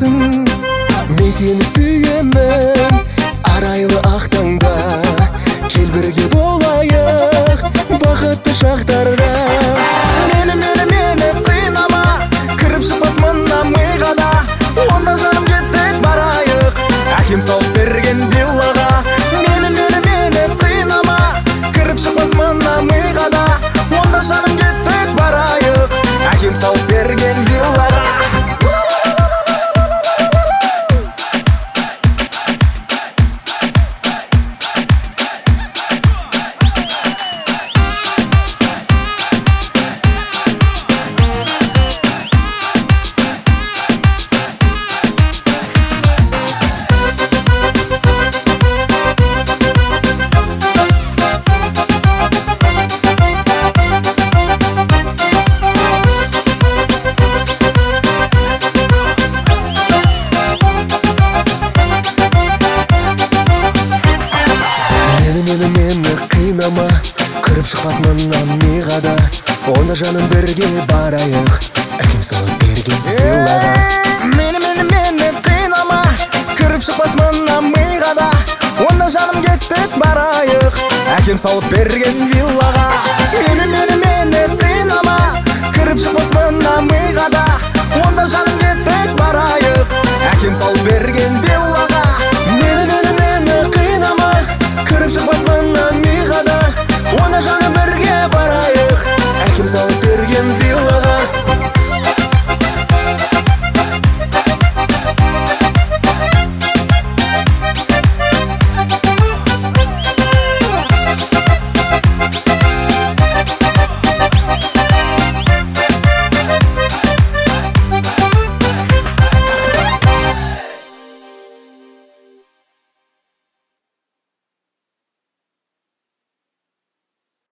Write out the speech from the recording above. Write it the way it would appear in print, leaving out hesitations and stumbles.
боласың. Мен сені сүйемін арайлы ақ таңда. Кел бірге болайық бақытты шақтарда. Мені қинама, кіріп шықпас мына миға да. Онда жаным кеттік барайық әкем салып берген виллаға. Мені қинама, кіріп шықпас мына миға да. Онда жаным кеттік барайық әкем салып берген виллаға. Мені қинама, кіріп шықпас мына миға да. Онда жаным бірге барайық әкем салып берген виллаға. Мені қинама, кіріп шықпас мына миға да. Онда жаным кеттік барайық әкем салып берген виллаға.